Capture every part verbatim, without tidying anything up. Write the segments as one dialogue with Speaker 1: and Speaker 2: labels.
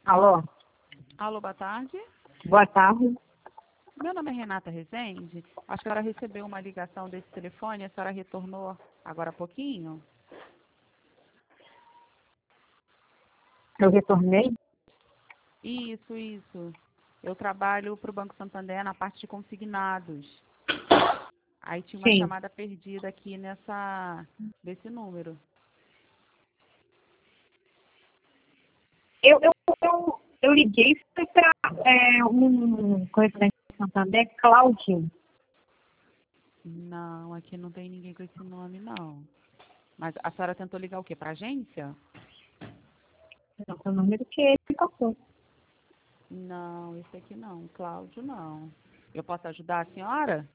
Speaker 1: Alô?
Speaker 2: Alô, boa tarde.
Speaker 1: Boa tarde.
Speaker 2: Meu nome é Renata Rezende. Acho que a senhora recebeu uma ligação desse telefone, a senhora retornou agora há pouquinho?
Speaker 1: Eu retornei?
Speaker 2: Isso, isso. Eu trabalho para o Banco Santander na parte de consignados. Aí tinha uma
Speaker 1: Sim.
Speaker 2: chamada perdida aqui nessa, desse número.
Speaker 1: Eu, eu, eu, eu liguei para é, um correspondente de Santander, Cláudio.
Speaker 2: Não, aqui não tem ninguém com esse nome, não. Mas a senhora tentou ligar o quê? Para a agência?
Speaker 1: Não, foi o número que ele passou.
Speaker 2: Não, esse aqui não. Cláudio, não. Eu posso ajudar a senhora?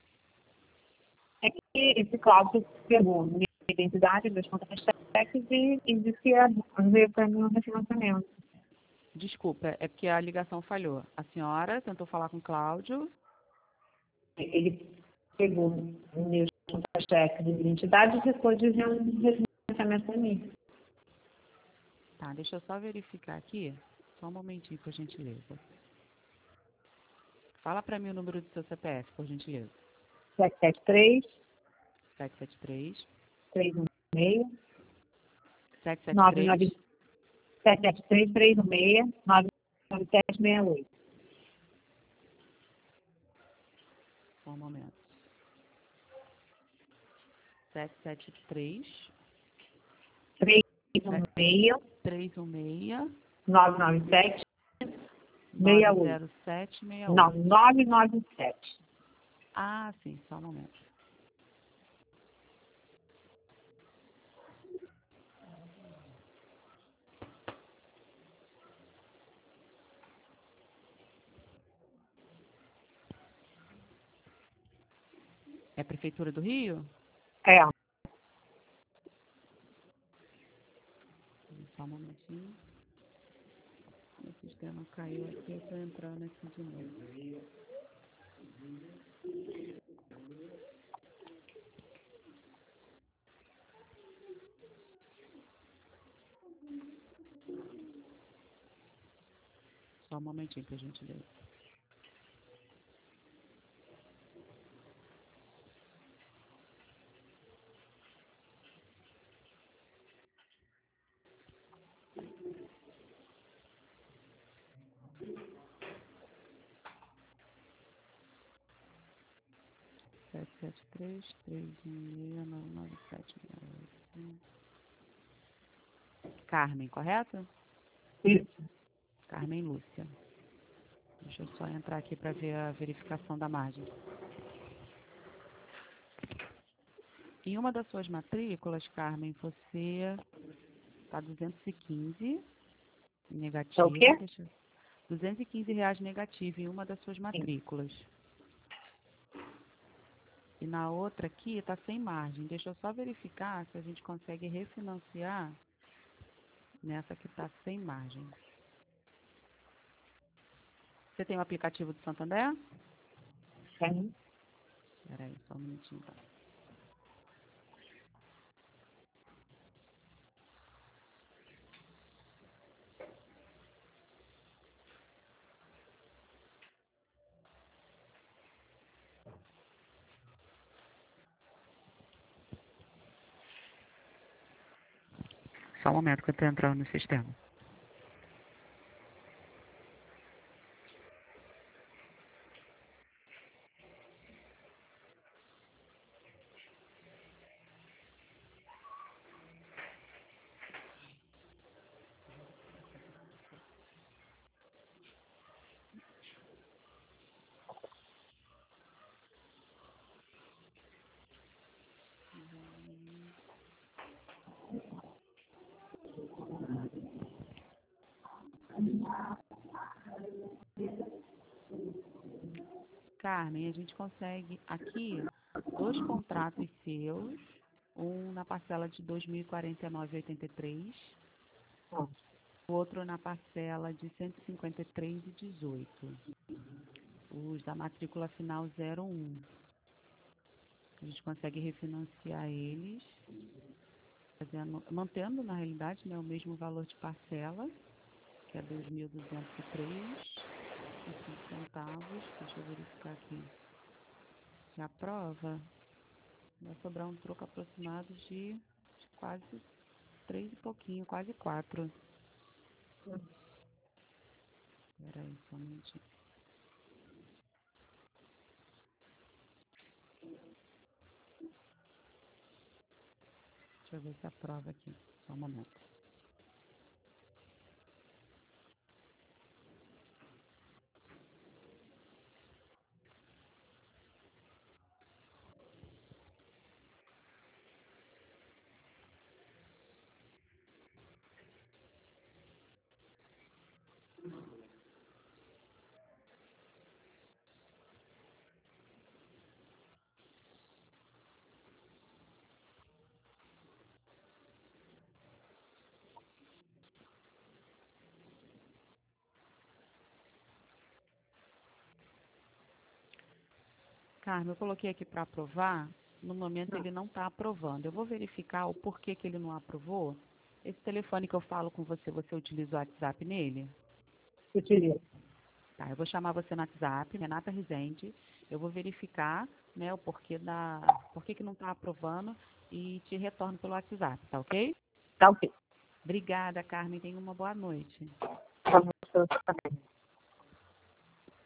Speaker 1: É que esse Cláudio pegou minha identidade, meus contatos técnicos e, e disse que ia ver para mim um refinanciamento.
Speaker 2: Desculpa, é porque a ligação falhou. A senhora tentou falar com o Cláudio.
Speaker 1: Ele pegou meus contatos técnicos de identidade e ficou de ver um refinanciamento para mim.
Speaker 2: Tá, deixa eu só verificar aqui. Só um momentinho, por gentileza. Fala para mim o número do seu C P F, por gentileza.
Speaker 1: sete sete três,
Speaker 2: sete sete três,
Speaker 1: três um seis,
Speaker 2: sete sete
Speaker 1: nove
Speaker 2: três.
Speaker 1: nove sete sete três, três um seis, nove nove sete seis oito.
Speaker 2: Só um momento. sete sete três,
Speaker 1: três um seis,
Speaker 2: três um seis,
Speaker 1: nove nove sete
Speaker 2: nove
Speaker 1: seis oito.
Speaker 2: zero sete seis
Speaker 1: Não,
Speaker 2: oito.
Speaker 1: nove nove sete.
Speaker 2: Ah, sim, só um momento. É a Prefeitura do Rio?
Speaker 1: É,
Speaker 2: Só um momentinho. O sistema caiu aqui, eu estou entrando aqui de novo. Só um momentinho, por gentileza. sete sete três, três um seis, nove nove sete seis oito. Carmen, correto?
Speaker 1: isso.
Speaker 2: Carmen Lúcia. Deixa eu só entrar aqui para ver a verificação da margem. Em uma das suas matrículas, Carmen, você está duzentos e quinze negativo.
Speaker 1: É o quê?
Speaker 2: Deixa eu... duzentos e quinze reais negativo em uma das suas matrículas. E na outra aqui está sem margem. Deixa eu só verificar se a gente consegue refinanciar nessa que está sem margem. Você tem o aplicativo do Santander?
Speaker 1: Tem.
Speaker 2: Espera aí, só um minutinho. Então. Só um momento que eu estou entrando no sistema. Carmen, a gente consegue aqui dois contratos seus, um na parcela de dois mil e quarenta e nove reais e oitenta e três centavos, o outro na parcela de cento e cinquenta e três reais e dezoito centavos. Os da matrícula final zero um. A gente consegue refinanciar eles, fazendo, mantendo na realidade, né, o mesmo valor de parcela. que é dois mil duzentos e três e cinco centavos. Deixa eu verificar aqui. Se aprova, vai sobrar um troco aproximado de quase três e pouquinho, quase quatro. Espera aí, só um minutinho. Deixa eu ver se aprova aqui. Só um momento. Carmen, eu coloquei aqui para aprovar. No momento ele não está aprovando. Eu vou verificar o porquê que ele não aprovou. Esse telefone que eu falo com você, você utiliza o WhatsApp nele?
Speaker 1: Utilizo.
Speaker 2: Tá, eu vou chamar você no WhatsApp, Renata Rezende. Eu vou verificar, né, o porquê da, porquê que não está aprovando e te retorno pelo WhatsApp, tá ok?
Speaker 1: Tá ok.
Speaker 2: Obrigada, Carmen. Tenha uma boa noite.
Speaker 1: Pra você também.